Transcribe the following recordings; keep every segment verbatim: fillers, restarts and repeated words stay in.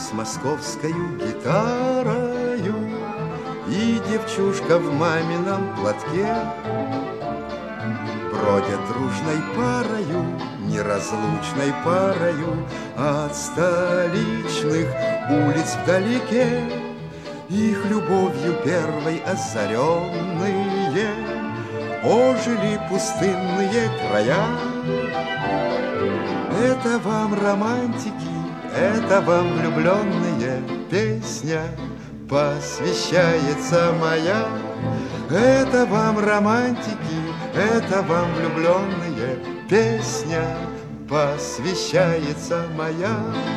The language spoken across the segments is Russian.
с московскою гитарою, и девчушка в мамином платке бродят дружной парою, неразлучной парою от столичных улиц вдалеке. Их любовью первой озаренные ожили пустынные края. Это вам романтики, это вам влюбленные, песня посвящается моя. Это вам романтики, это вам влюбленные, песня посвящается моя.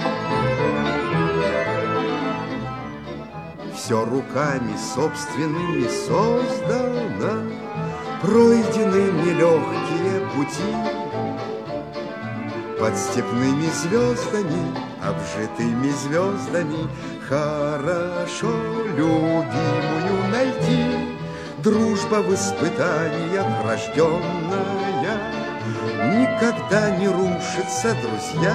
Все руками собственными создано, пройдены нелегкие пути. Под степными звездами, обжитыми звездами, хорошо любимую найти. Дружба в испытаниях рожденная никогда не рушится, друзья.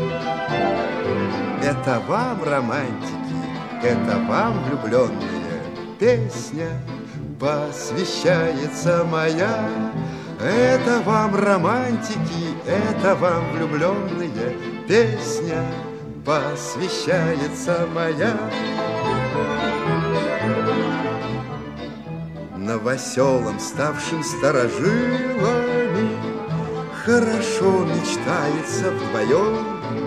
Это вам романтики, это вам влюбленные, песня посвящается моя. Это вам романтики, это вам влюбленные, песня посвящается моя. Новоселам, ставшим старожилами, хорошо мечтается вдвоем.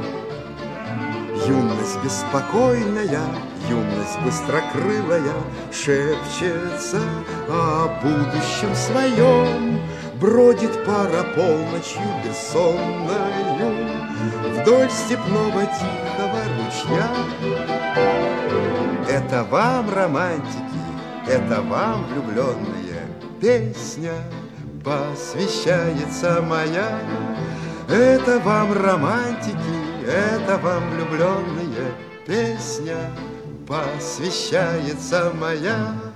Юность беспокойная, юность быстрокрылая шепчется о будущем своем. Бродит пара полночью бессонною вдоль степного тихого ручья. Это вам романтики, это вам влюбленные, песня посвящается моя. Это вам романтики, это вам влюбленные, песня посвящается моя.